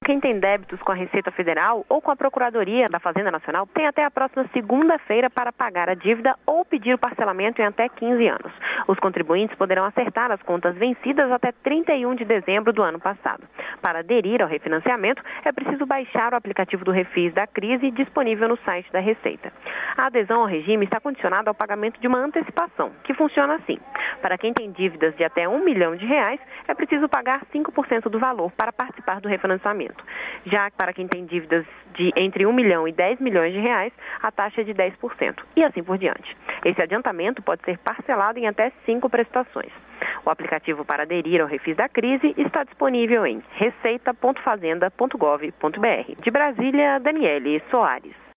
Quem tem débitos com a Receita Federal ou com a Procuradoria da Fazenda Nacional tem até a próxima segunda-feira para pagar a dívida ou pedir o parcelamento em até 15 anos. Os contribuintes poderão acertar as contas vencidas até 31 de dezembro do ano passado. Para aderir ao refinanciamento, é preciso baixar o aplicativo do Refis da Crise disponível no site da Receita. A adesão ao regime está condicionada ao pagamento de uma antecipação, que funciona assim. Para quem tem dívidas de até R$1 milhão, é preciso pagar 5% do valor para participar do refinanciamento. Já para quem tem dívidas de entre R$1 milhão e R$10 milhões, a taxa é de 10%, e assim por diante. Esse adiantamento pode ser parcelado em até 5 prestações. O aplicativo para aderir ao Refis da Crise está disponível em receita.fazenda.gov.br. De Brasília, Daniele Soares.